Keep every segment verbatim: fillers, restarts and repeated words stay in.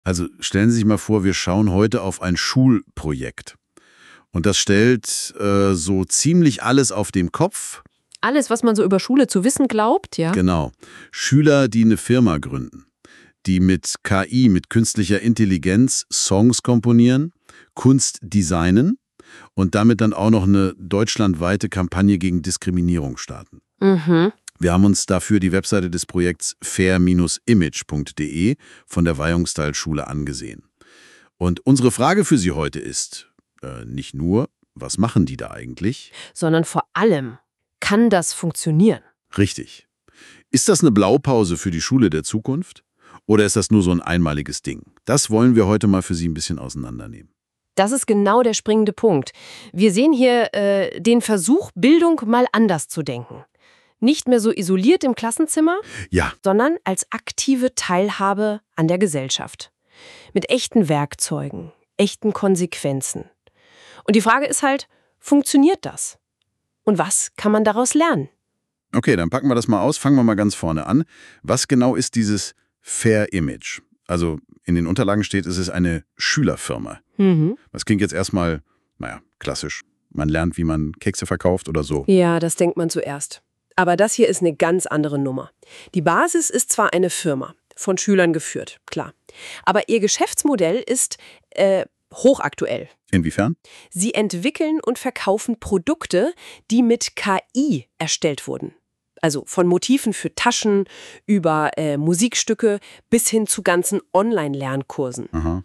Also stellen Sie sich mal vor, wir schauen heute auf ein Schulprojekt. Und das stellt äh, so ziemlich alles auf den Kopf. Alles, was man so über Schule zu wissen glaubt, ja? Genau. Schüler, die eine Firma gründen, die mit K I, mit künstlicher Intelligenz Songs komponieren, Kunst designen und damit dann auch noch eine deutschlandweite Kampagne gegen Diskriminierung starten. Mhm. Wir haben uns dafür die Webseite des Projekts fair Bindestrich image Punkt de von der Weihungstal-Schule angesehen. Und unsere Frage für Sie heute ist, äh, nicht nur, was machen die da eigentlich? Sondern vor allem, kann das funktionieren? Richtig. Ist das eine Blaupause für die Schule der Zukunft? Oder ist das nur so ein einmaliges Ding? Das wollen wir heute mal für Sie ein bisschen auseinandernehmen. Das ist genau der springende Punkt. Wir sehen hier äh, den Versuch, Bildung mal anders zu denken. Nicht mehr so isoliert im Klassenzimmer, Ja, sondern als aktive Teilhabe an der Gesellschaft. Mit echten Werkzeugen, echten Konsequenzen. Und die Frage ist halt, funktioniert das? Und was kann man daraus lernen? okay, dann packen wir das mal aus. Fangen wir mal ganz vorne an. Was genau ist dieses Fair Image? Also in den Unterlagen steht, es ist eine Schülerfirma. Mhm. Das klingt jetzt erstmal, naja, klassisch. Man lernt, wie man Kekse verkauft oder so. Ja, das denkt man zuerst. Aber das hier ist eine ganz andere Nummer. Die Basis ist zwar eine Firma, von Schülern geführt, klar. Aber ihr Geschäftsmodell ist äh, hochaktuell. Inwiefern? Sie entwickeln und verkaufen Produkte, die mit K I erstellt wurden. Also von Motiven für Taschen über äh, Musikstücke bis hin zu ganzen Online-Lernkursen. Aha.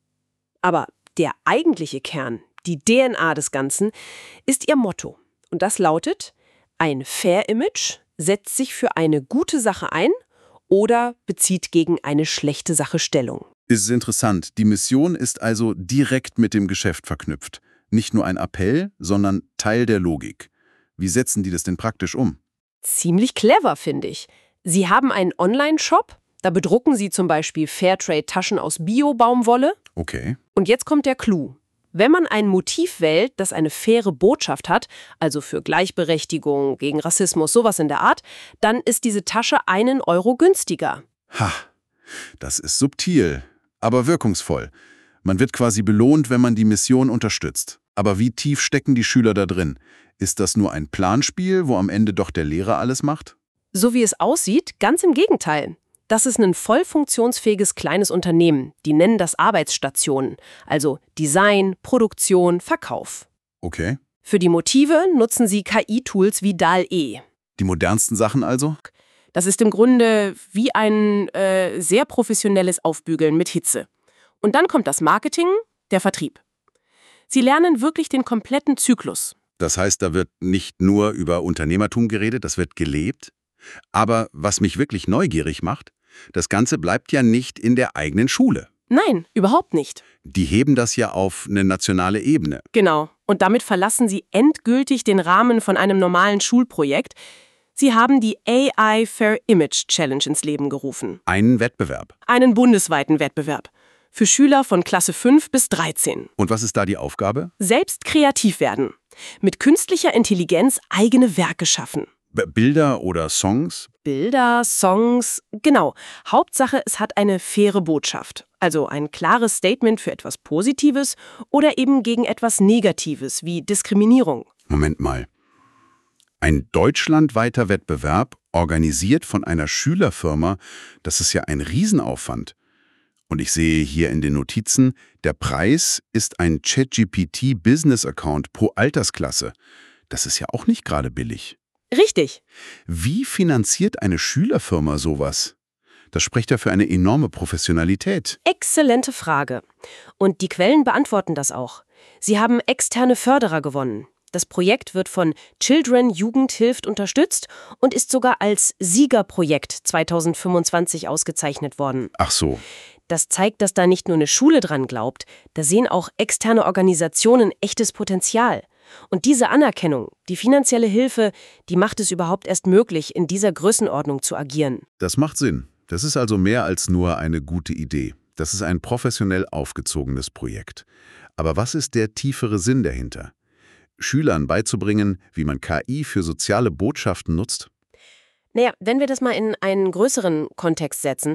Aber der eigentliche Kern, die D N A des Ganzen, ist ihr Motto. Und das lautet: Ein Fair Image setzt sich für eine gute Sache ein oder bezieht gegen eine schlechte Sache Stellung. Ist interessant. Die Mission ist also direkt mit dem Geschäft verknüpft. Nicht nur ein Appell, sondern Teil der Logik. Wie setzen die das denn praktisch um? Ziemlich clever, finde ich. Sie haben einen Online-Shop, da bedrucken Sie zum Beispiel Fairtrade-Taschen aus Bio-Baumwolle. Okay. Und jetzt kommt der Clou. Wenn man ein Motiv wählt, das eine faire Botschaft hat, also für Gleichberechtigung, gegen Rassismus, sowas in der Art, dann ist diese Tasche einen Euro günstiger. Ha, das ist subtil, aber wirkungsvoll. Man wird quasi belohnt, wenn man die Mission unterstützt. Aber wie tief stecken die Schüler da drin? Ist das nur ein Planspiel, wo am Ende doch der Lehrer alles macht? So wie es aussieht, ganz im Gegenteil. Das ist ein voll funktionsfähiges kleines Unternehmen. Die nennen das Arbeitsstationen, also Design, Produktion, Verkauf. Okay. Für die Motive nutzen sie K I-Tools wie D A L L-E. Die modernsten Sachen also? Das ist im Grunde wie ein äh, sehr professionelles Aufbügeln mit Hitze. Und dann kommt das Marketing, der Vertrieb. Sie lernen wirklich den kompletten Zyklus. Das heißt, da wird nicht nur über Unternehmertum geredet, das wird gelebt. Aber was mich wirklich neugierig macht, das Ganze bleibt ja nicht in der eigenen Schule. Nein, überhaupt nicht. Die heben das ja auf eine nationale Ebene. Genau. Und damit verlassen sie endgültig den Rahmen von einem normalen Schulprojekt. Sie haben die A I Fair Image Challenge ins Leben gerufen. Einen Wettbewerb. Einen bundesweiten Wettbewerb. Für Schüler von Klasse fünf bis dreizehn. Und was ist da die Aufgabe? Selbst kreativ werden. Mit künstlicher Intelligenz eigene Werke schaffen. B- Bilder oder Songs? Bilder, Songs, genau. Hauptsache, es hat eine faire Botschaft. Also ein klares Statement für etwas Positives oder eben gegen etwas Negatives wie Diskriminierung. Moment mal. Ein deutschlandweiter Wettbewerb, organisiert von einer Schülerfirma, das ist ja ein Riesenaufwand. Und ich sehe hier in den Notizen, der Preis ist ein ChatGPT-Business-Account pro Altersklasse. Das ist ja auch nicht gerade billig. Richtig. Wie finanziert eine Schülerfirma sowas? Das spricht ja für eine enorme Professionalität. Exzellente Frage. Und die Quellen beantworten das auch. Sie haben externe Förderer gewonnen. Das Projekt wird von Children Jugend hilft unterstützt und ist sogar als Siegerprojekt zweitausendfünfundzwanzig ausgezeichnet worden. Ach so. Das zeigt, dass da nicht nur eine Schule dran glaubt, da sehen auch externe Organisationen echtes Potenzial. Und diese Anerkennung, die finanzielle Hilfe, die macht es überhaupt erst möglich, in dieser Größenordnung zu agieren. Das macht Sinn. Das ist also mehr als nur eine gute Idee. Das ist ein professionell aufgezogenes Projekt. Aber was ist der tiefere Sinn dahinter? Schülern beizubringen, wie man K I für soziale Botschaften nutzt? Naja, wenn wir das mal in einen größeren Kontext setzen,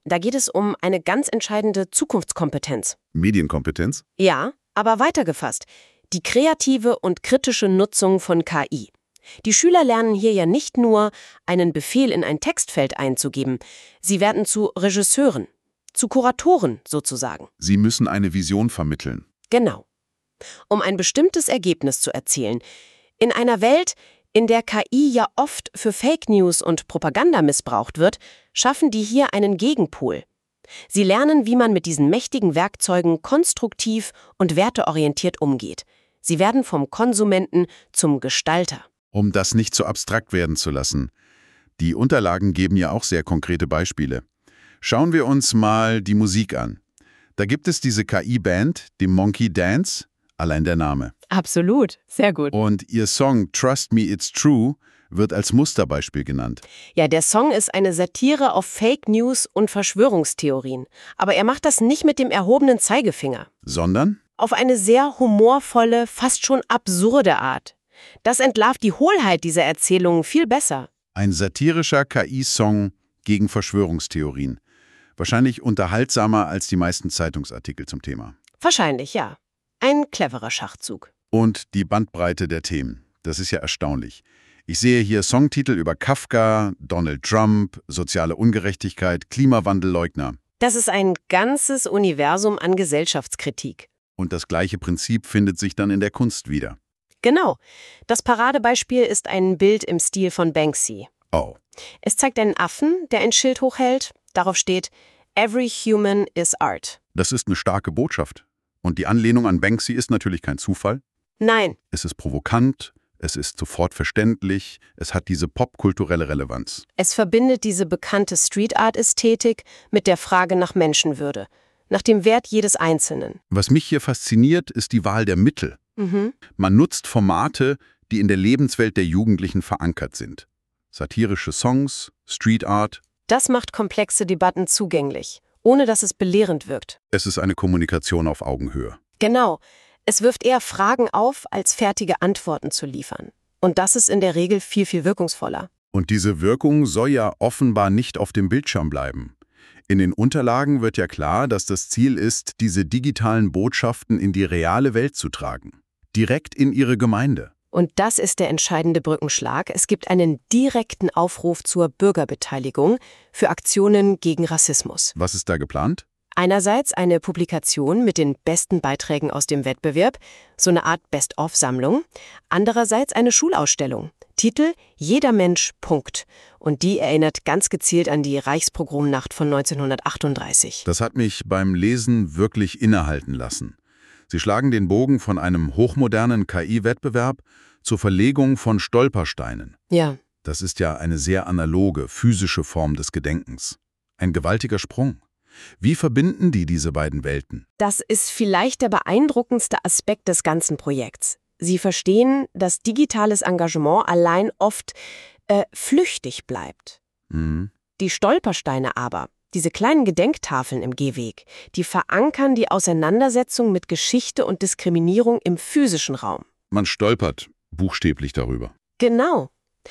Da geht es um eine ganz entscheidende Zukunftskompetenz. Medienkompetenz? Ja, aber weitergefasst. Die kreative und kritische Nutzung von K I. Die Schüler lernen hier ja nicht nur, einen Befehl in ein Textfeld einzugeben. Sie werden zu Regisseuren, zu Kuratoren sozusagen. Sie müssen eine Vision vermitteln. Genau. Um ein bestimmtes Ergebnis zu erzielen. In einer Welt, in der K I ja oft für Fake News und Propaganda missbraucht wird, schaffen die hier einen Gegenpol. Sie lernen, wie man mit diesen mächtigen Werkzeugen konstruktiv und werteorientiert umgeht. Sie werden vom Konsumenten zum Gestalter. Um das nicht zu abstrakt werden zu lassen. Die Unterlagen geben ja auch sehr konkrete Beispiele. Schauen wir uns mal die Musik an. Da gibt es diese K I-Band, die Monkey Dance, allein der Name. Absolut, sehr gut. Und ihr Song Trust Me It's True wird als Musterbeispiel genannt. Ja, der Song ist eine Satire auf Fake News und Verschwörungstheorien. Aber er macht das nicht mit dem erhobenen Zeigefinger. Sondern? Auf eine sehr humorvolle, fast schon absurde Art. Das entlarvt die Hohlheit dieser Erzählungen viel besser. Ein satirischer K I-Song gegen Verschwörungstheorien. Wahrscheinlich unterhaltsamer als die meisten Zeitungsartikel zum Thema. Wahrscheinlich, ja. Ein cleverer Schachzug. Und die Bandbreite der Themen. Das ist ja erstaunlich. Ich sehe hier Songtitel über Kafka, Donald Trump, soziale Ungerechtigkeit, Klimawandelleugner. Das ist ein ganzes Universum an Gesellschaftskritik. Und das gleiche Prinzip findet sich dann in der Kunst wieder. Genau. Das Paradebeispiel ist ein Bild im Stil von Banksy. Oh. Es zeigt einen Affen, der ein Schild hochhält. Darauf steht, Every human is art. Das ist eine starke Botschaft. Und die Anlehnung an Banksy ist natürlich kein Zufall. Nein. Es ist provokant, es ist sofort verständlich, es hat diese popkulturelle Relevanz. Es verbindet diese bekannte Street-Art-Ästhetik mit der Frage nach Menschenwürde, nach dem Wert jedes Einzelnen. Was mich hier fasziniert, ist die Wahl der Mittel. Mhm. Man nutzt Formate, die in der Lebenswelt der Jugendlichen verankert sind. Satirische Songs, Street Art. Das macht komplexe Debatten zugänglich, ohne dass es belehrend wirkt. Es ist eine Kommunikation auf Augenhöhe. Genau. Es wirft eher Fragen auf, als fertige Antworten zu liefern. Und das ist in der Regel viel, viel wirkungsvoller. Und diese Wirkung soll ja offenbar nicht auf dem Bildschirm bleiben. In den Unterlagen wird ja klar, dass das Ziel ist, diese digitalen Botschaften in die reale Welt zu tragen. Direkt in ihre Gemeinde. Und das ist der entscheidende Brückenschlag. Es gibt einen direkten Aufruf zur Bürgerbeteiligung für Aktionen gegen Rassismus. Was ist da geplant? Einerseits eine Publikation mit den besten Beiträgen aus dem Wettbewerb, so eine Art Best-of-Sammlung. Andererseits eine Schulausstellung. Titel Jeder Mensch, Punkt. Und die erinnert ganz gezielt an die Reichspogromnacht von neunzehnhundertachtunddreißig. Das hat mich beim Lesen wirklich innehalten lassen. Sie schlagen den Bogen von einem hochmodernen K I-Wettbewerb zur Verlegung von Stolpersteinen. Ja. Das ist ja eine sehr analoge, physische Form des Gedenkens. Ein gewaltiger Sprung. Wie verbinden die diese beiden Welten? Das ist vielleicht der beeindruckendste Aspekt des ganzen Projekts. Sie verstehen, dass digitales Engagement allein oft äh, flüchtig bleibt. Mhm. Die Stolpersteine aber, diese kleinen Gedenktafeln im Gehweg, die verankern die Auseinandersetzung mit Geschichte und Diskriminierung im physischen Raum. Man stolpert buchstäblich darüber. Genau.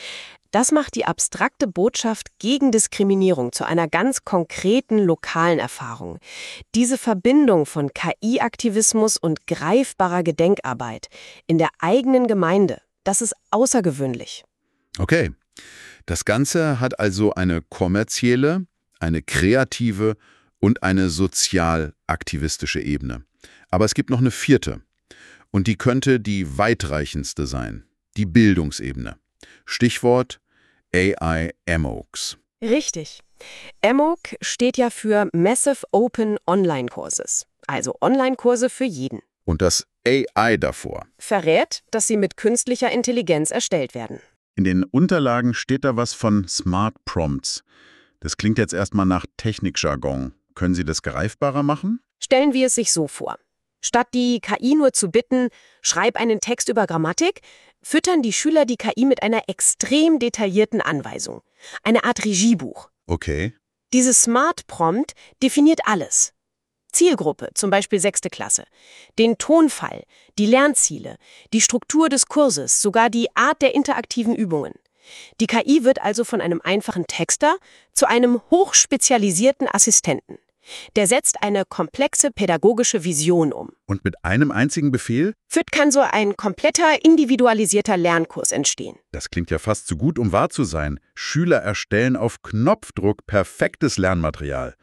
Das macht die abstrakte Botschaft gegen Diskriminierung zu einer ganz konkreten lokalen Erfahrung. Diese Verbindung von K I-Aktivismus und greifbarer Gedenkarbeit in der eigenen Gemeinde, das ist außergewöhnlich. Okay. Das Ganze hat also eine kommerzielle, eine kreative und eine sozial-aktivistische Ebene. Aber es gibt noch eine vierte. Und die könnte die weitreichendste sein. Die Bildungsebene. Stichwort A I M O O Cs. Richtig. M O O C steht ja für Massive Open Online Courses, also Online-Kurse für jeden. Und das A I davor. Verrät, dass sie mit künstlicher Intelligenz erstellt werden. In den Unterlagen steht da was von Smart Prompts. Das klingt jetzt erstmal nach Technikjargon. Können Sie das greifbarer machen? Stellen wir es sich so vor. Statt die K I nur zu bitten, schreib einen Text über Grammatik, füttern die Schüler die K I mit einer extrem detaillierten Anweisung. Eine Art Regiebuch. Okay. Diese Smart Prompt definiert alles. Zielgruppe, zum Beispiel sechste Klasse. Den Tonfall, die Lernziele, die Struktur des Kurses, sogar die Art der interaktiven Übungen. Die K I wird also von einem einfachen Texter zu einem hochspezialisierten Assistenten. Der setzt eine komplexe pädagogische Vision um. Und mit einem einzigen Befehl? Wird kann so ein kompletter, individualisierter Lernkurs entstehen. Das klingt ja fast zu gut, um wahr zu sein. Schüler erstellen auf Knopfdruck perfektes Lernmaterial.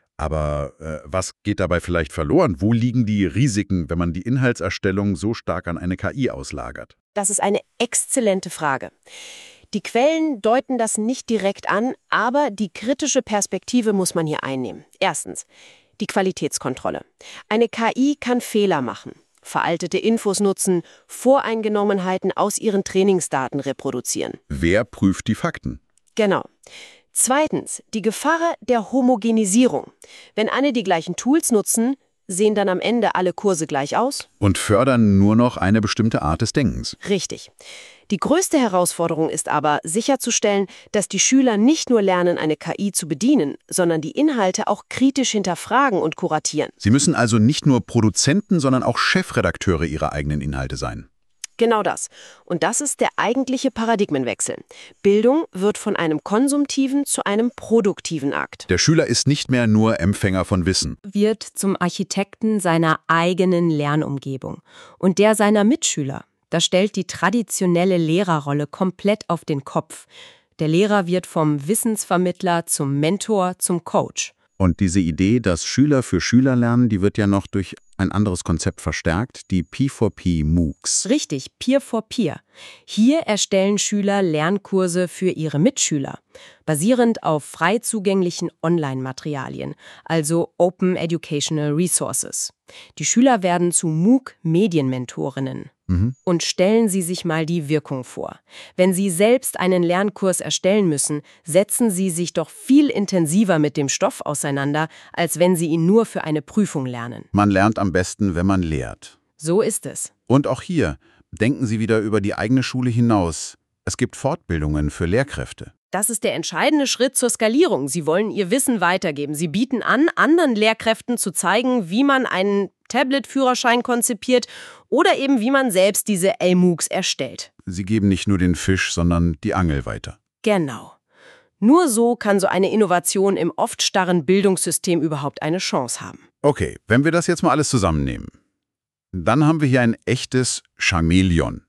Aber äh, was geht dabei vielleicht verloren? Wo liegen die Risiken, wenn man die Inhaltserstellung so stark an eine K I auslagert? Das ist eine exzellente Frage. Die Quellen deuten das nicht direkt an, aber die kritische Perspektive muss man hier einnehmen. Erstens, die Qualitätskontrolle. Eine K I kann Fehler machen, veraltete Infos nutzen, Voreingenommenheiten aus ihren Trainingsdaten reproduzieren. Wer prüft die Fakten? Genau. Zweitens, die Gefahr der Homogenisierung. Wenn alle die gleichen Tools nutzen, sehen dann am Ende alle Kurse gleich aus? Und fördern nur noch eine bestimmte Art des Denkens. Richtig. Die größte Herausforderung ist aber, sicherzustellen, dass die Schüler nicht nur lernen, eine K I zu bedienen, sondern die Inhalte auch kritisch hinterfragen und kuratieren. Sie müssen also nicht nur Produzenten, sondern auch Chefredakteure ihrer eigenen Inhalte sein. Genau das. Und das ist der eigentliche Paradigmenwechsel. Bildung wird von einem konsumtiven zu einem produktiven Akt. Der Schüler ist nicht mehr nur Empfänger von Wissen. Wird zum Architekten seiner eigenen Lernumgebung und der seiner Mitschüler. Das stellt die traditionelle Lehrerrolle komplett auf den Kopf. Der Lehrer wird vom Wissensvermittler zum Mentor, zum Coach. Und diese Idee, dass Schüler für Schüler lernen, die wird ja noch durch ein anderes Konzept verstärkt, die P vier P MOOCs. Richtig, Peer for Peer. Hier erstellen Schüler Lernkurse für ihre Mitschüler, basierend auf frei zugänglichen Online-Materialien, also Open Educational Resources. Die Schüler werden zu MOOC-Medienmentorinnen. Mhm. Und stellen Sie sich mal die Wirkung vor. Wenn Sie selbst einen Lernkurs erstellen müssen, setzen Sie sich doch viel intensiver mit dem Stoff auseinander, als wenn Sie ihn nur für eine Prüfung lernen. Man lernt am besten, wenn man lehrt. So ist es. Und auch hier, denken Sie wieder über die eigene Schule hinaus. Es gibt Fortbildungen für Lehrkräfte. Das ist der entscheidende Schritt zur Skalierung. Sie wollen Ihr Wissen weitergeben. Sie bieten an, anderen Lehrkräften zu zeigen, wie man einen Tablet-Führerschein konzipiert oder eben wie man selbst diese L MOOCs erstellt. Sie geben nicht nur den Fisch, sondern die Angel weiter. Genau. Nur so kann so eine Innovation im oft starren Bildungssystem überhaupt eine Chance haben. Okay, wenn wir das jetzt mal alles zusammennehmen, dann haben wir hier ein echtes Chamäleon.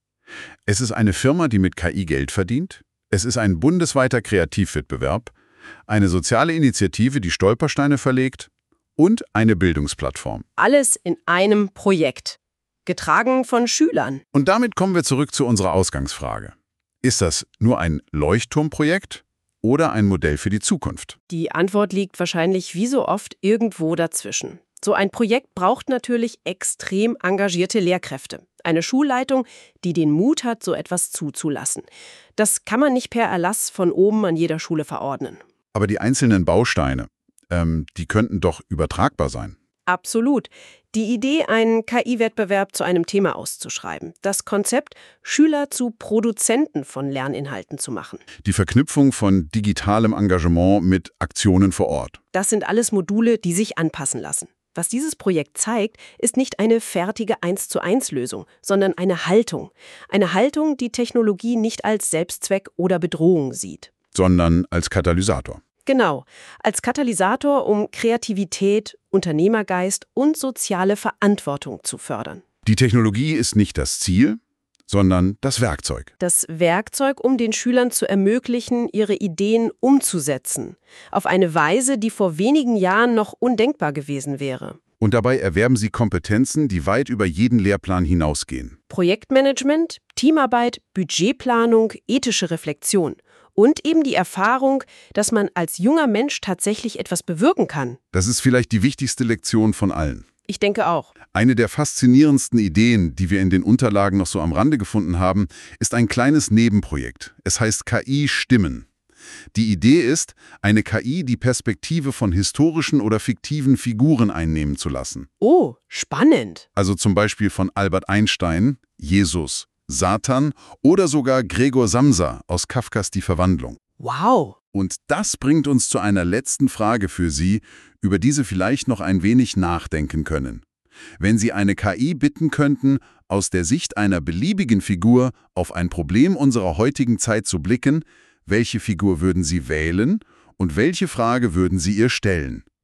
Es ist eine Firma, die mit K I Geld verdient. Es ist ein bundesweiter Kreativwettbewerb, eine soziale Initiative, die Stolpersteine verlegt und eine Bildungsplattform. Alles in einem Projekt, getragen von Schülern. Und damit kommen wir zurück zu unserer Ausgangsfrage. Ist das nur ein Leuchtturmprojekt oder ein Modell für die Zukunft? Die Antwort liegt wahrscheinlich wie so oft irgendwo dazwischen. So ein Projekt braucht natürlich extrem engagierte Lehrkräfte. Eine Schulleitung, die den Mut hat, so etwas zuzulassen. Das kann man nicht per Erlass von oben an jeder Schule verordnen. Aber die einzelnen Bausteine, ähm, die könnten doch übertragbar sein. Absolut. Die Idee, einen K I-Wettbewerb zu einem Thema auszuschreiben. Das Konzept, Schüler zu Produzenten von Lerninhalten zu machen. Die Verknüpfung von digitalem Engagement mit Aktionen vor Ort. Das sind alles Module, die sich anpassen lassen. Was dieses Projekt zeigt, ist nicht eine fertige eins zu eins Lösung, sondern eine Haltung. Eine Haltung, die Technologie nicht als Selbstzweck oder Bedrohung sieht. Sondern als Katalysator. Genau, als Katalysator, um Kreativität, Unternehmergeist und soziale Verantwortung zu fördern. Die Technologie ist nicht das Ziel, sondern das Werkzeug. Das Werkzeug, um den Schülern zu ermöglichen, ihre Ideen umzusetzen. Auf eine Weise, die vor wenigen Jahren noch undenkbar gewesen wäre. Und dabei erwerben sie Kompetenzen, die weit über jeden Lehrplan hinausgehen. Projektmanagement, Teamarbeit, Budgetplanung, ethische Reflexion. Und eben die Erfahrung, dass man als junger Mensch tatsächlich etwas bewirken kann. Das ist vielleicht die wichtigste Lektion von allen. Ich denke auch. Eine der faszinierendsten Ideen, die wir in den Unterlagen noch so am Rande gefunden haben, ist ein kleines Nebenprojekt. Es heißt K I-Stimmen. Die Idee ist, eine K I die Perspektive von historischen oder fiktiven Figuren einnehmen zu lassen. Oh, spannend. Also zum Beispiel von Albert Einstein, Jesus, Satan oder sogar Gregor Samsa aus Kafkas Die Verwandlung. Wow. Und das bringt uns zu einer letzten Frage für Sie, über die Sie vielleicht noch ein wenig nachdenken können. Wenn Sie eine K I bitten könnten, aus der Sicht einer beliebigen Figur auf ein Problem unserer heutigen Zeit zu blicken, welche Figur würden Sie wählen und welche Frage würden Sie ihr stellen?